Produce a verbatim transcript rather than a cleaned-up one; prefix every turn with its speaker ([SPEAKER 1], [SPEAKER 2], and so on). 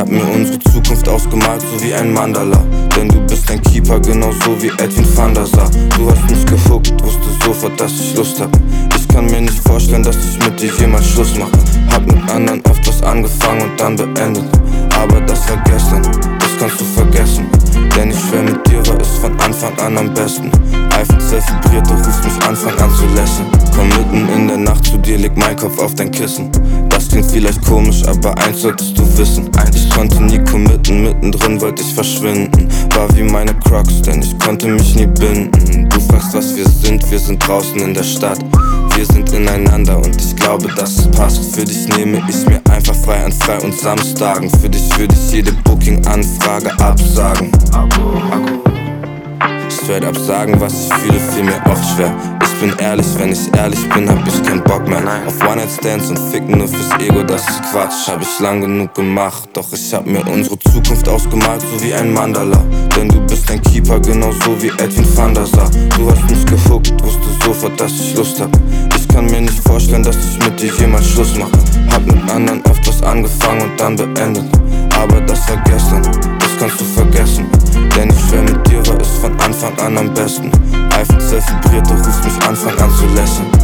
[SPEAKER 1] hab mir unsere Zukunft ausgemalt, so wie ein Mandala. Denn du bist ein Keeper, genauso wie Edwin van der Sar. Du hast mich gehuckt, wusste sofort, dass ich Lust hab. Ich kann mir nicht vorstellen, dass ich mit dir jemals Schluss mache. Hab mit anderen oft was angefangen und dann beendet. Aber das war gestern, das kannst du vergessen. Denn ich schwör, mit dir war es von Anfang an am besten. iPhone zwölf vibriert, du rufst mich Anfang an zu lächeln. Komm mitten in der Nacht zu dir, leg mein Kopf auf dein Kissen. Das klingt vielleicht komisch, aber eins solltest du wissen. Ich konnte nie committen, mittendrin wollte ich verschwinden. War wie meine Crocs, denn ich konnte mich nie binden. Du fragst, was wir sind, wir sind draußen in der Stadt. Wir sind ineinander und ich glaube, dass es passt. Für dich nehme ich mir einfach frei an Frei- und Samstagen. Für dich würde ich jede Booking-Anfrage absagen. Straight up sagen, was ich fühle, fiel mir oft schwer. Ich bin ehrlich, wenn ich ehrlich bin, hab ich keinen Bock mehr auf One-Night-Stands und Ficken nur fürs Ego, das ist Quatsch. Hab ich lang genug gemacht, doch ich hab mir unsere Zukunft ausgemalt, so wie ein Mandala. Denn du bist ein Keeper, genauso wie Edwin van der Sar. Du hast mich gehuckt, wusste sofort, dass ich Lust hab. Ich kann mir nicht vorstellen, dass ich mit dir jemals Schluss mache. Hab mit anderen oft was angefangen und dann beendet. Aber das war gestern, das kannst du vergessen. Denn ich schwör, mit dir war es von Anfang an am besten. iPhone zwölf vibriert, du rufst mich Anfang an zu lächeln.